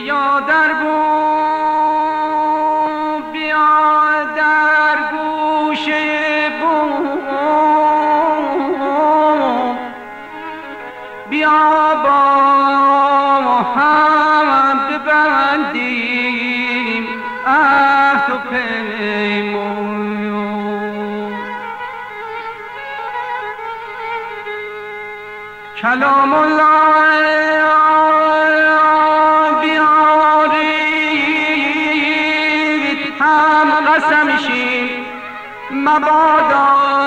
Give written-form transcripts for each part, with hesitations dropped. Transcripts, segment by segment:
بیا در بوم، بیا در گوشه بوم، بیا با هم ببندیم عهد و پیمون. کلام الله قسمشیم مبادا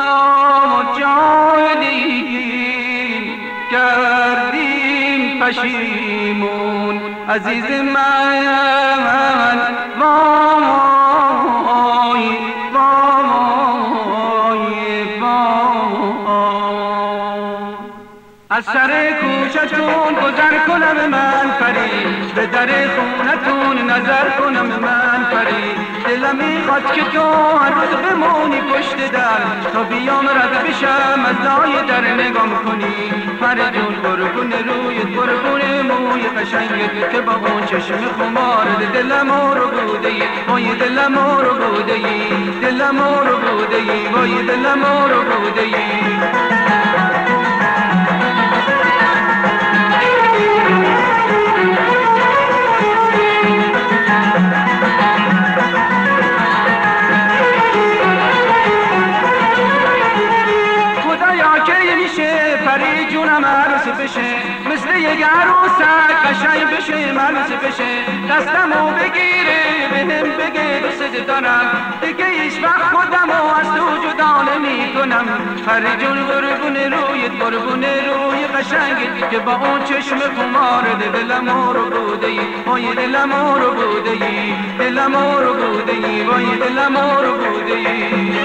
جاهلیم گردیم پشیمون. عزیز من وای وای وای، از سر کوچتون گذر کنم من فرید، به در خونتون نظر کنم من فرید. دلم میخواد که تو هر روز بمونی پشت در، تا بیام رد بشم از لای در نگام کنی. فرجون قربون رویت، قربون موی قشنگت، که با اون چشم خمارت دلم رو بوده ای، وای دلم رو بوده ای، دلم رو بوده ای، وای دلم رو بوده ای. فرید جونم عروس بشه، مثل یک عروسک قشنگ بشه، عروس بشه. دستمو بگیره بهم بگه دوست دارم، دیگه هیچ وقت خودمو از تو جدا نمی کنم. فرید جون قربون رویت، قربون روی قشنگت، که با اون چشم خمارت دلم رو بوده ای، وای دلم رو بوده ای، دلم رو بوده ای، وای دلم رو بوده ای.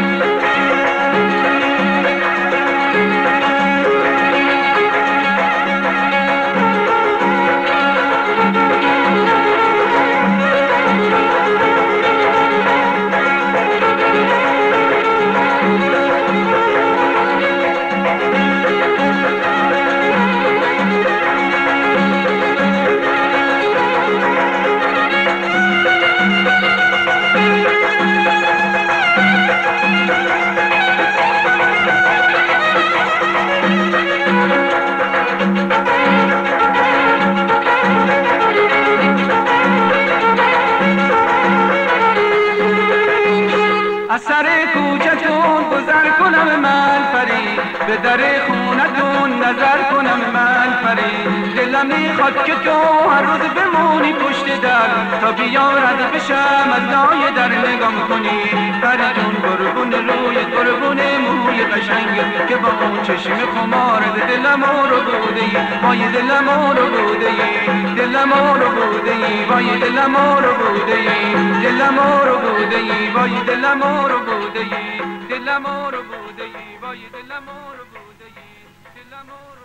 از سر کوچتون گذر کنم من فرید، به در خونتون نظر کنم من فرید. دلم میخواد که تو هر روز بمونی پشت در، تا بیام رد بشم از لای در نگام کنی. فریدون قربون رویت، قربون موی قشنگت، که با اون چشم خمارت دلم رو بوده ای، وای دلم رو بوده ای، دلم رو بوده ای، وای دلم رو بوده ای، دلم رو بوده ای، وای دلم رو بوده ای، دلم رو بوده ای، وای دلم رو بوده ای، دلم رو